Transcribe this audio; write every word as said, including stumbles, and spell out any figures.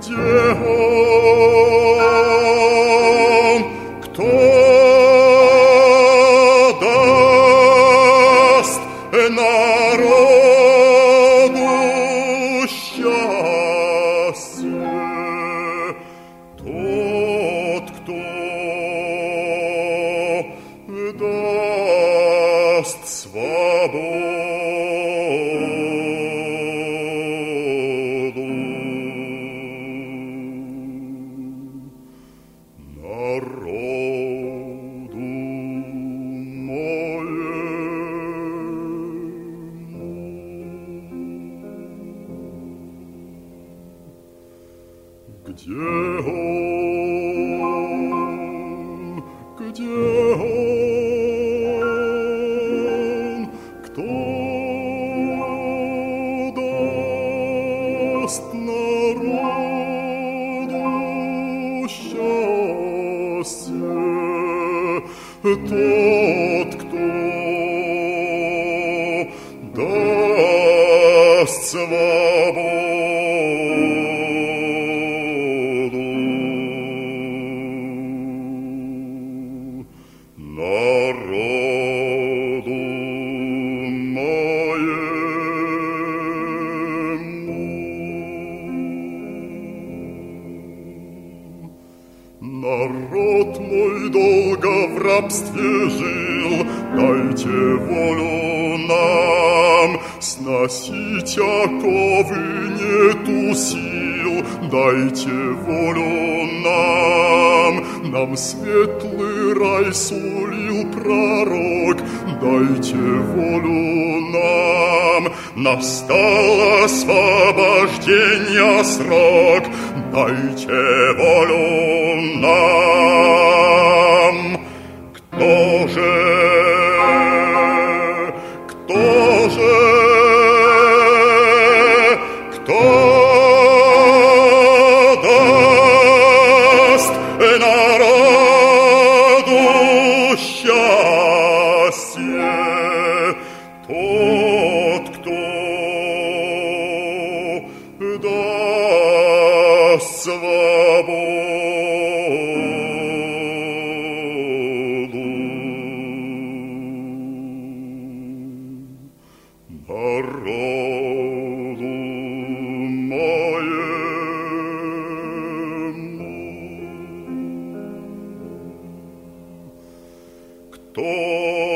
Где он? Кто даст народу счастье? Тот, кто даст свободу. Где он? Где он? Кто даст народу счастье? Тот, кто даст свободу. Народу моему. Народ мой долго в рабстве жил, дайте волю нам, сносить оковы нету сил, дайте волю нам, нам светлый рай сулил пророк, дайте волю нам, настал освобождения срок, дайте волю нам. Кто же, кто же, кто даст народу счастье? Тот, кто даст свободу. Народу моему. Кто